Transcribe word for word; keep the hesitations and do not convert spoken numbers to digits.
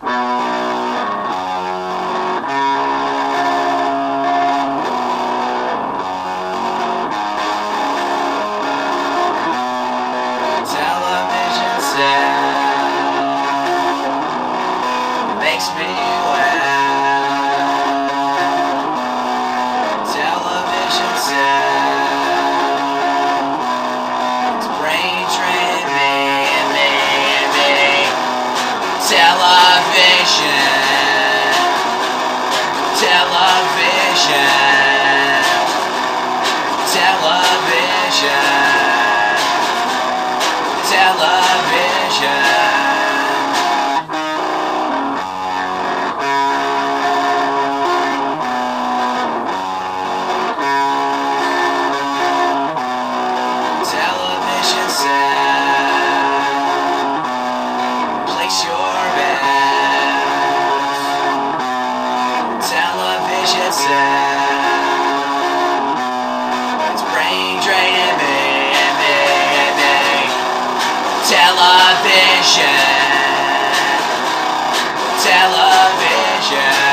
Television set makes me laugh. Television set, it's brain training me and me and me. Television, television, television. Television. Television set, place your bets. Television set, it's brain draining me and me and me. Television, television.